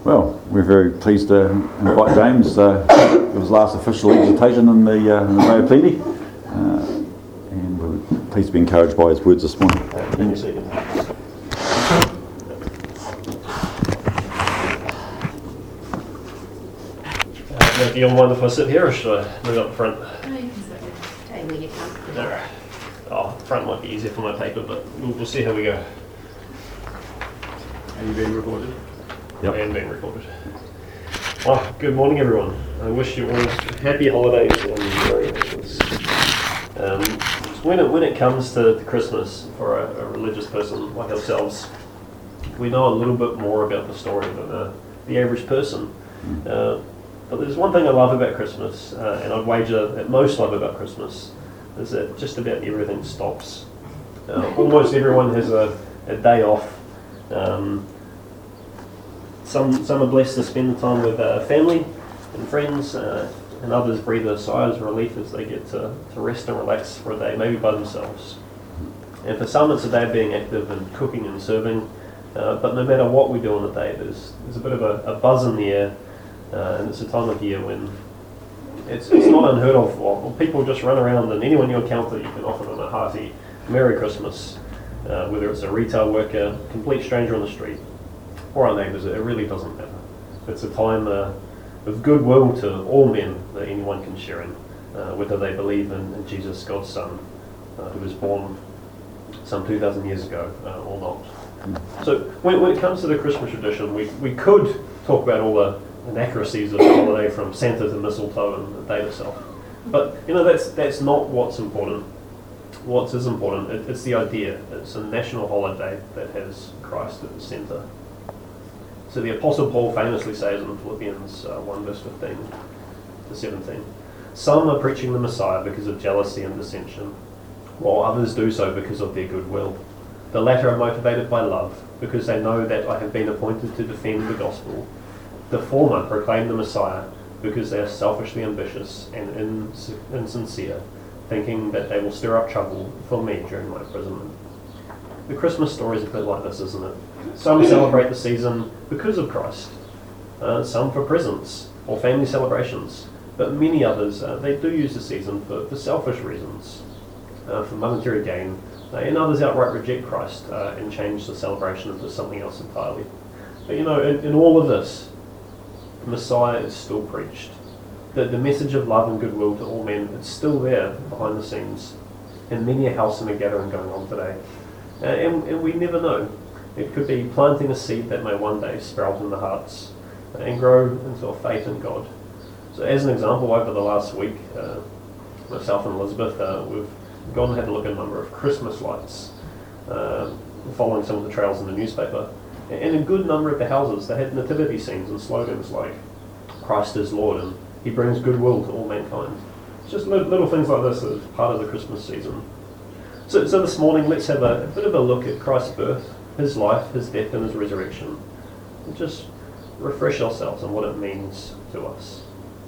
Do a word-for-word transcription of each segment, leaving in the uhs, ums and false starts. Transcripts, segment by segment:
Well, we're very pleased to invite James uh, for his last official exhortation in the, uh, in the Day of Plenty, uh, and we're pleased to be encouraged by his words this morning. Thank you. Uh, do you all mind if I sit here, or should I move up front? No, you can sit there. Stay where you're comfortable. All right. Oh, front might be easier for my paper, but we'll, we'll see how we go. Are you being recorded? Yep. I am being recorded. Well, good morning, everyone. I wish you all happy holidays and Merry Christmas. Um, when it when it comes to, to Christmas, for a, a religious person like ourselves, we know a little bit more about the story than uh, the average person. Uh, but there's one thing I love about Christmas, uh, and I'd wager that most love about Christmas, is that just about everything stops. Uh, almost everyone has a, a day off. Um, some some are blessed to spend time with uh, family and friends, uh, and others breathe a sigh of relief as they get to, to rest and relax for a day, maybe by themselves. And for some it's a day of being active and cooking and serving, uh, but no matter what we do on the day, there's, there's a bit of a, a buzz in the air, uh, and it's a time of year when It's, it's not unheard of. Well, people just run around, and anyone you encounter, you can offer them a hearty Merry Christmas, uh, whether it's a retail worker, complete stranger on the street, or our neighbours. It really doesn't matter. It's a time uh, of goodwill to all men that anyone can share in, uh, whether they believe in, in Jesus, God's Son, uh, who was born some two thousand years ago, uh, or not. So when, when it comes to the Christmas tradition, we, we could talk about all the inaccuracies of the holiday, from Santa to mistletoe and the date itself. But you know, that's that's not what's important. What is important, it, it's the idea. It's a national holiday that has Christ at the centre. So the Apostle Paul famously says in Philippians uh, one verse fifteen to seventeen, some are preaching the Messiah because of jealousy and dissension, while others do so because of their goodwill. The latter are motivated by love, because they know that I have been appointed to defend the gospel. The former proclaim the Messiah because they are selfishly ambitious and ins- insincere, thinking that they will stir up trouble for me during my imprisonment. The Christmas story is a bit like this, isn't it? Some celebrate the season because of Christ, uh, some for presents or family celebrations, but many others, uh, they do use the season for, for selfish reasons, uh, for monetary gain, uh, and others outright reject Christ uh, and change the celebration into something else entirely. But you know, in, in all of this, Messiah is still preached. The, the message of love and goodwill to all men, it's still there behind the scenes in many a house and a gathering going on today. Uh, and, and we never know. It could be planting a seed that may one day sprout in the hearts uh, and grow into a faith in God. So as an example, over the last week, uh, myself and Elizabeth, uh, we've gone and had a look at a number of Christmas lights, uh, following some of the trails in the newspaper. And a good number of the houses, they had nativity scenes and slogans like, Christ is Lord, and He brings goodwill to all mankind. It's just little, little things like this as part of the Christmas season. So, so this morning, let's have a, a bit of a look at Christ's birth, His life, His death, and His resurrection. And just refresh ourselves on what it means to us.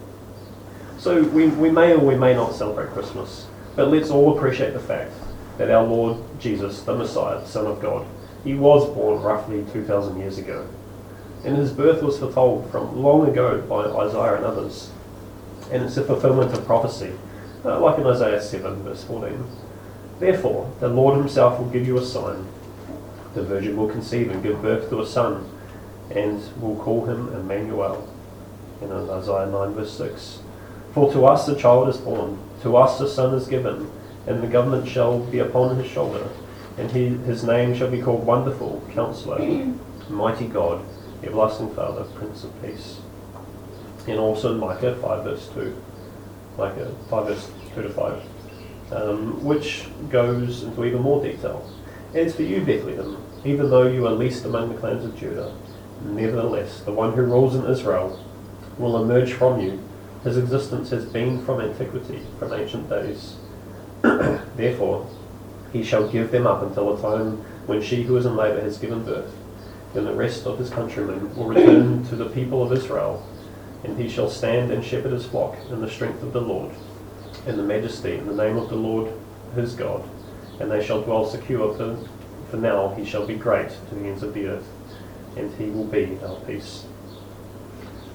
So we, we may or we may not celebrate Christmas, but let's all appreciate the fact that our Lord Jesus, the Messiah, the Son of God, He was born roughly two thousand years ago, and His birth was foretold from long ago by Isaiah and others, and it's a fulfillment of prophecy, uh, like in Isaiah seven verse fourteen. Therefore, the Lord Himself will give you a sign. The virgin will conceive and give birth to a son, and will call him Emmanuel. And in Isaiah nine verse six, for to us a child is born, to us a son is given, and the government shall be upon His shoulder. And he, his name shall be called Wonderful, Counselor, Mighty God, Everlasting Father, Prince of Peace. And also in Micah five verse two, Micah five verse two to five, um, which goes into even more detail. As for you, Bethlehem, even though you are least among the clans of Judah, nevertheless, the one who rules in Israel will emerge from you. His existence has been from antiquity, from ancient days. Therefore, He shall give them up until a time when she who is in labour has given birth. Then the rest of his countrymen will return to the people of Israel, and he shall stand and shepherd his flock in the strength of the Lord, in the majesty in the name of the Lord his God. And they shall dwell secure, for, for now he shall be great to the ends of the earth, and he will be our peace.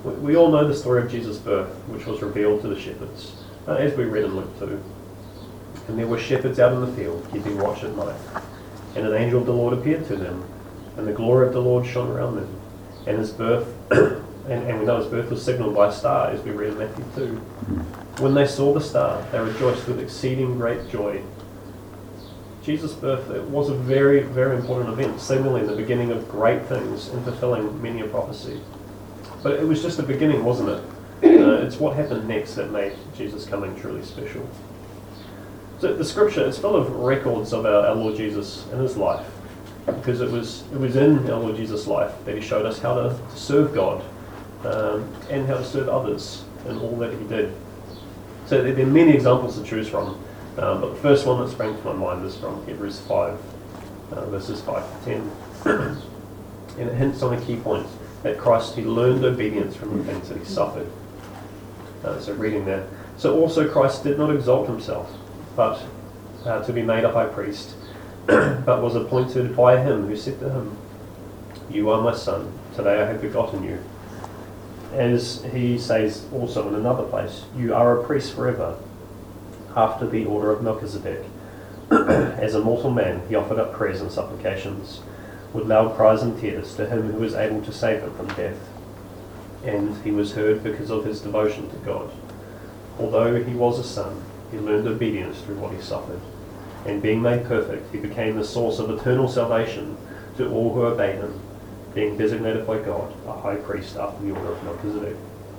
We, we all know the story of Jesus' birth, which was revealed to the shepherds, uh, as we read in Luke two. And there were shepherds out in the field, keeping watch at night. And an angel of the Lord appeared to them, and the glory of the Lord shone around them. And his birth, and, and we know his birth was signalled by a star, as we read in Matthew two. When they saw the star, they rejoiced with exceeding great joy. Jesus' birth, it was a very, very important event, signalling the beginning of great things and fulfilling many a prophecy. But it was just the beginning, wasn't it? Uh, it's what happened next that made Jesus' coming truly special. So the scripture is full of records of our, our Lord Jesus and his life, because it was it was in our Lord Jesus' life that he showed us how to, to serve God um, and how to serve others in all that he did. So there, there are many examples to choose from, um, but the first one that sprang to my mind is from Hebrews five, uh, verses five to ten. And it hints on a key point, that Christ, he learned obedience from the things that he suffered. Uh, so reading that. So also Christ did not exalt himself, but uh, to be made a high priest, but was appointed by him who said to him, "You are my son, today I have begotten you." As he says also in another place, "You are a priest forever, after the order of Melchizedek." As a mortal man, he offered up prayers and supplications, with loud cries and tears, to him who was able to save him from death. And he was heard because of his devotion to God. Although he was a son, he learned obedience through what he suffered. And being made perfect, he became the source of eternal salvation to all who obey him, being designated by God a high priest after the order of Melchizedek.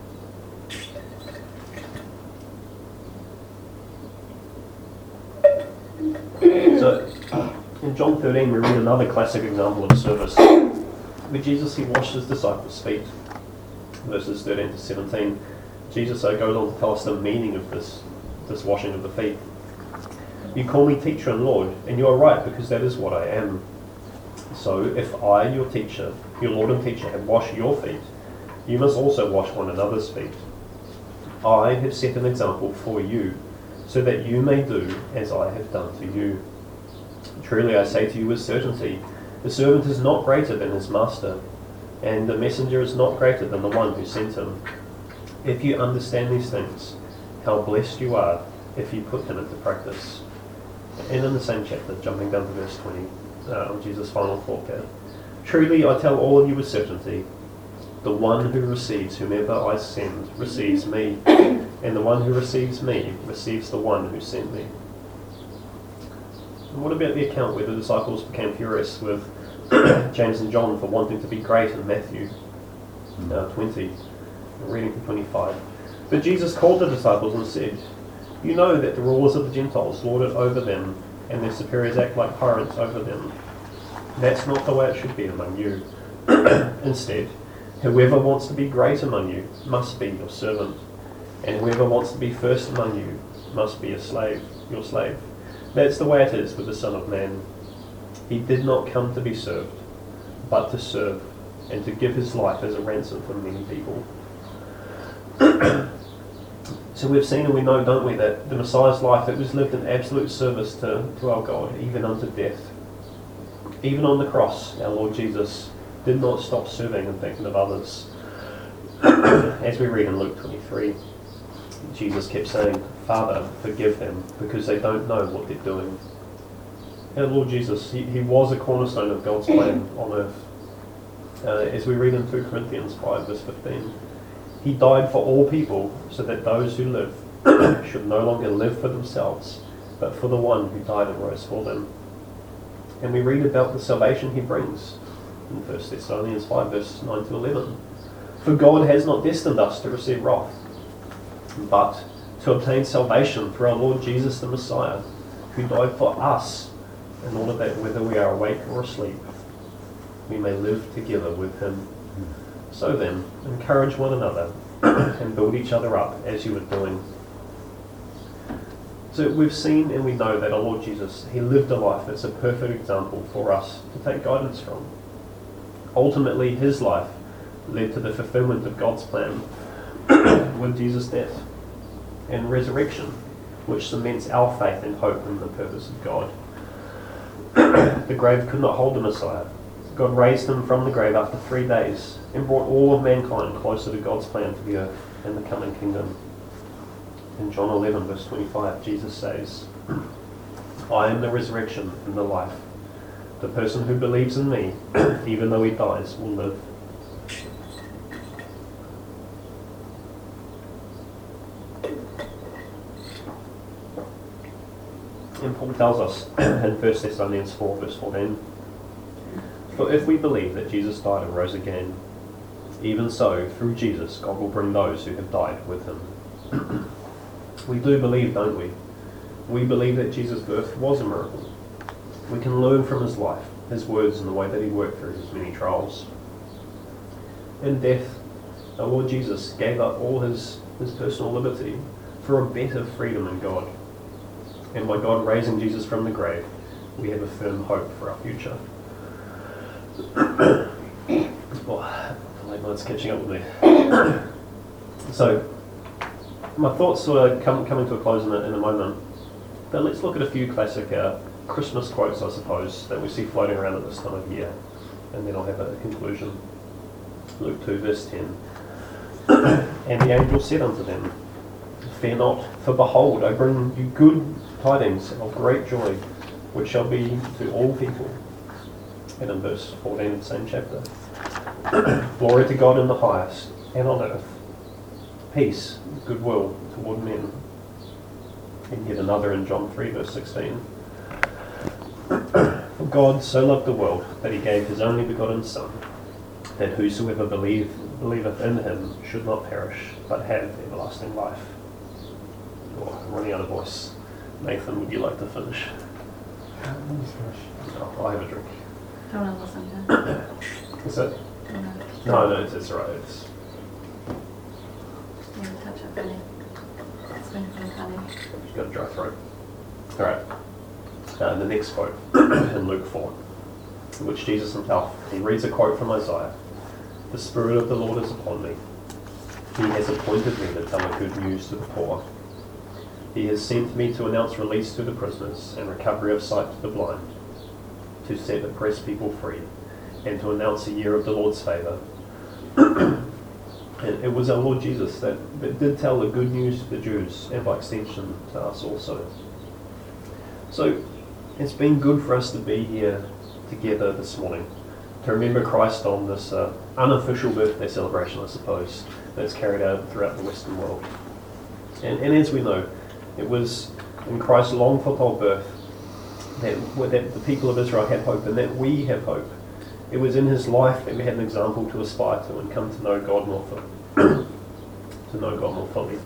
So, in John thirteen, we read another classic example of service. With Jesus, he washed his disciples' feet. Verses thirteen to seventeen. Jesus uh, goes on to tell us the meaning of this, this washing of the feet. "You call me teacher and Lord, and you are right, because that is what I am. So if I, your teacher, your Lord and teacher, have washed your feet, you must also wash one another's feet. I have set an example for you, so that you may do as I have done to you. Truly I say to you with certainty, the servant is not greater than his master, and the messenger is not greater than the one who sent him. If you understand these things, how blessed you are if you put them into practice." And in the same chapter, jumping down to verse twenty, uh, Jesus' final thought there. "Truly I tell all of you with certainty, the one who receives whomever I send receives me, and the one who receives me receives the one who sent me." And what about the account where the disciples became furious with James and John for wanting to be great in Matthew uh, twenty, reading from twenty-five? "But Jesus called the disciples and said, 'You know that the rulers of the Gentiles lord it over them, and their superiors act like tyrants over them. That's not the way it should be among you. Instead, whoever wants to be great among you must be your servant, and whoever wants to be first among you must be a slave, your slave. That's the way it is with the Son of Man. He did not come to be served, but to serve, and to give his life as a ransom for many people.'" So we've seen and we know, don't we, that the Messiah's life, it was lived in absolute service to, to our God, even unto death. Even on the cross, our Lord Jesus did not stop serving and thinking of others. As we read in Luke twenty-three, Jesus kept saying, "Father, forgive them, because they don't know what they're doing." Our Lord Jesus, he, he was a cornerstone of God's plan on earth. Uh, as we read in two Corinthians five, verse fifteen, he died for all people, so that those who live should no longer live for themselves, but for the one who died and rose for them. And we read about the salvation he brings in First Thessalonians five, verses nine to eleven. "For God has not destined us to receive wrath, but to obtain salvation through our Lord Jesus the Messiah, who died for us, in order that whether we are awake or asleep, we may live together with him. So then, encourage one another and build each other up as you are doing." So we've seen and we know that our Lord Jesus, he lived a life that's a perfect example for us to take guidance from. Ultimately, his life led to the fulfillment of God's plan with Jesus' death and resurrection, which cements our faith and hope in the purpose of God. The grave could not hold the Messiah, God raised him from the grave after three days and brought all of mankind closer to God's plan for the earth and the coming kingdom. In John eleven, verse twenty-five, Jesus says, I am the resurrection and the life. The person who believes in me, even though he dies, will live. And Paul tells us in First Thessalonians four, verse fourteen, for if we believe that Jesus died and rose again, even so, through Jesus, God will bring those who have died with him. We do believe, don't we? We believe that Jesus' birth was a miracle. We can learn from his life, his words, and the way that he worked through his many trials. In death, our Lord Jesus gave up all his, his personal liberty for a better freedom in God. And by God raising Jesus from the grave, we have a firm hope for our future. Oh, the late night's catching up with me. So, my thoughts sort of come, coming to a close in a, in a moment. But let's look at a few classic uh, Christmas quotes, I suppose, that we see floating around at this time of year. And then I'll have a conclusion. Luke two, verse ten. And the angel said unto them, fear not, for behold, I bring you good tidings of great joy, which shall be to all people. And in verse fourteen of the same chapter, glory to God in the highest, and on earth peace, goodwill toward men. And yet another in John three, verse sixteen. For God so loved the world that he gave his only begotten Son, that whosoever believe, believeth in him should not perish, but have everlasting life. Oh, I'm running out of voice. Nathan, would you like to finish? No, I'll have a drink. Do you want to listen to? Is it? Do you want to? No, no, it's, it's all right. It's, You want to touch up on it? It's been been funny. you've got a dry throat. All right. Uh, the next quote in Luke four, in which Jesus himself, he reads a quote from Isaiah. The Spirit of the Lord is upon me. He has appointed me to tell the good news to the poor. He has sent me to announce release to the prisoners and recovery of sight to the blind, to set oppressed people free, and to announce a year of the Lord's favour. And it was our Lord Jesus that, that did tell the good news to the Jews, and by extension to us also. So it's been good for us to be here together this morning, to remember Christ on this uh, unofficial birthday celebration, I suppose, that's carried out throughout the Western world. And, and as we know, it was in Christ's long foretold birth that, that the people of Israel had hope, and that we have hope. It was in his life that we had an example to aspire to and come to know God more fully. to know God more fully.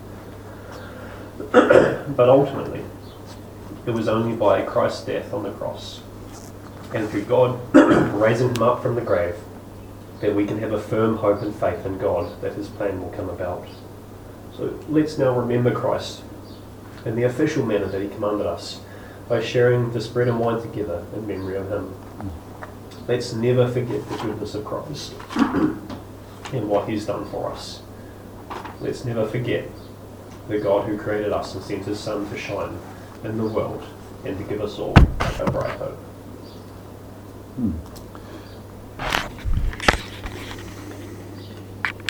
But ultimately, it was only by Christ's death on the cross and through God raising him up from the grave that we can have a firm hope and faith in God that his plan will come about. So let's now remember Christ in the official manner that he commanded us by sharing this bread and wine together in memory of him. Let's never forget the goodness of Christ and what he's done for us. Let's never forget the God who created us and sent his Son to shine in the world and to give us all a bright hope. Hmm.